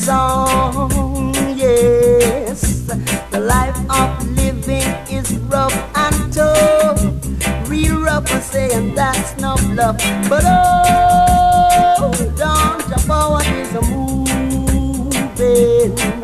song. Yes, the life of living is rough and tough. Real rough, I say, and that's not bluff. But oh, don't your forward is a moving.